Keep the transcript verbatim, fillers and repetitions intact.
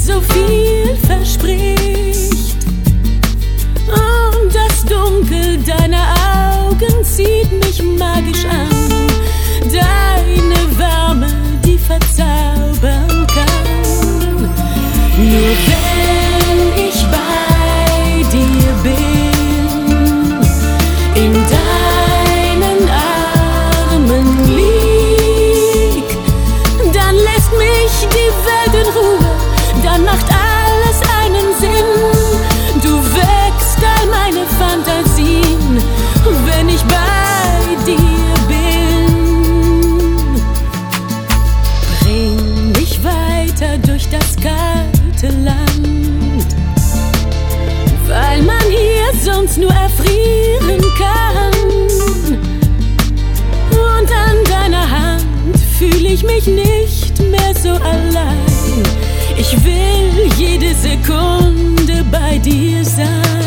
so viel verspricht. Und das Dunkel deiner Augen zieht mich magisch an. Deine Wärme, die verzaubern kann. Nur wenn ich bei dir bin, in deinen Armen lieg, dann lässt mich die Welt in Ruhe, dann macht alles einen Sinn. Du wächst all meine Fantasien, wenn ich bei dir bin. Bring mich weiter durch das kalte Land, weil man hier sonst nur erfrieren kann. Und an deiner Hand fühle ich mich nicht mehr so allein. Ich will jede Sekunde bei dir sein.